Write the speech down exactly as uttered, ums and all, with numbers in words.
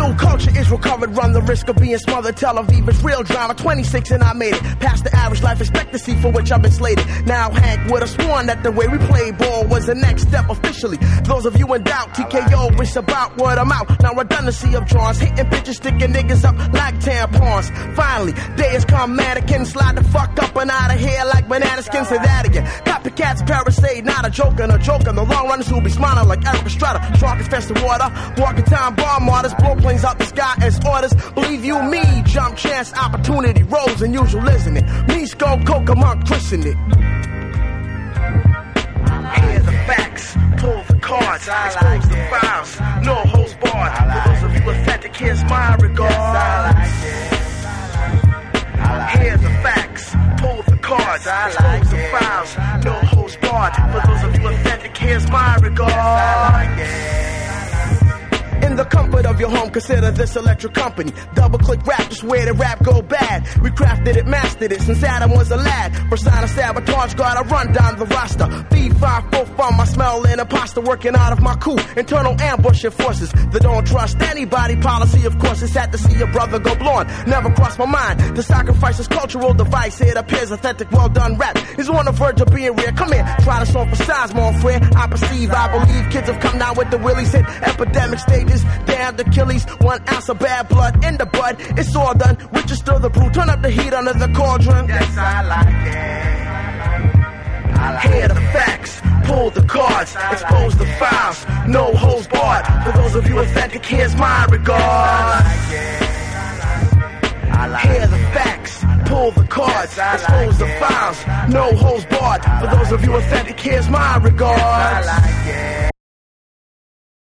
New culture is recovered, run the risk of being smothered. Tel Aviv is real drama, twenty-six and I made it. Past the average life expectancy for which I've been slated. Now Hank would have sworn that the way we play ball was the next step officially. Those of you in doubt, T K O, it's about word I'm out. Now redundancy of drawings, hitting bitches, sticking niggas up like tampons. Finally, day has come, mannequins slide the fuck up and out of here like banana skins. Say that again. Copycats, parasite, not a joke and a joke. And the long runners who be smiling like Eric Estrada. Shark infested water, walking time bomb martyrs, blow planes out the sky as orders. Believe you me, jump chance, opportunity, roles and usual, isn't it? Me, Skull, Coca, Monk, christen it. Hear the facts, pull the cards, expose the files, no holds barred. For those of you authentic, here's my regards. Hear the facts, pull the cards, expose the files, no holds barred. For those of you authentic, here's my regards. In the comfort of your home, consider this electric company. Double click rap, just where the rap go bad. We crafted it, mastered it since Adam was a lad. Persona sabotage, gotta run down the roster. B five four from my smell and imposter working out of my coup. Internal ambushing forces that don't trust anybody. Policy, of course, it's sad to see your brother go blonde. Never crossed my mind to sacrifice his cultural device. It appears authentic, well done rap is on the verge of being rare. Come here, try this on for size, mon frere. I perceive, I believe kids have come down with the willies. Hit epidemic stages. Damn the Achilles, one ounce of bad blood in the bud. It's all done, we just stir the brew. Turn up the heat under the cauldron. Yes, I like it. I like Hear the it. Facts, pull the cards, expose the files, no holds barred. For those of you authentic, here's my regards. I like it. I like Hear the facts, pull the cards, expose the files, no holds barred. For those of you authentic, here's my regards. I like it.